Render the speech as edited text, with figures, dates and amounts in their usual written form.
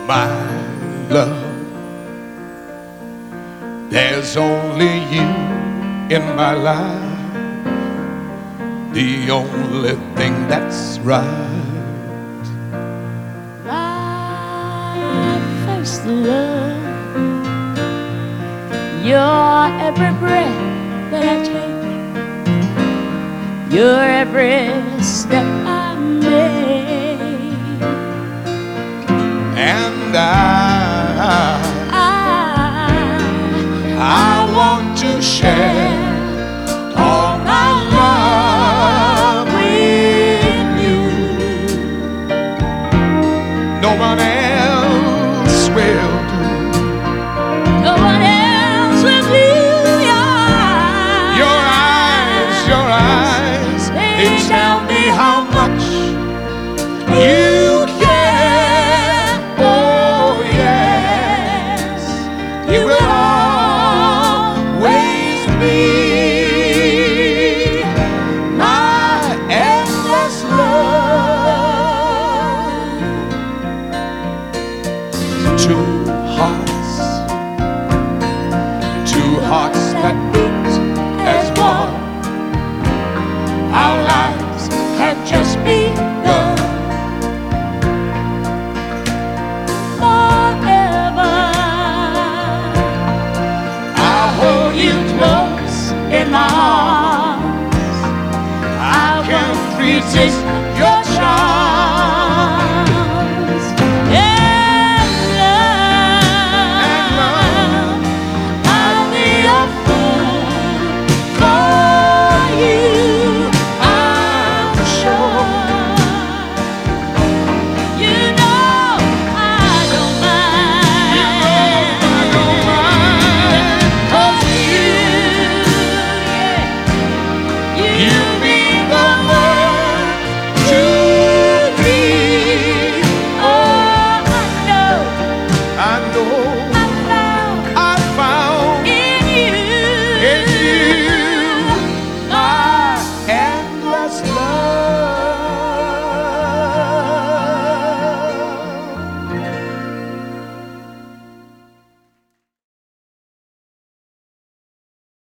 my love. There's only you in my life, the only thing that's right. My first love, your every breath that I take, your every step I make, And I want to share all my love with you. No one else will do. no one else will do. Your eyes, they tell me how much you care. Oh yes, you will always be my endless love. Two hearts that beat as one. Our lives have just begun. Forever, I'll hold you close in my arms. I can't resist your charm.